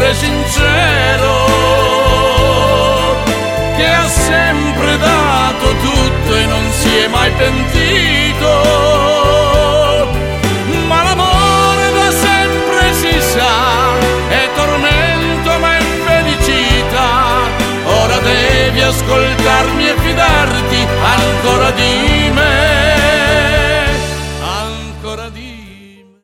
sempre sincero, che ha sempre dato tutto e non si è mai pentito. Ma l'amore da sempre si sa è tormento ma è felicità. Ora devi ascoltarmi e fidarti ancora di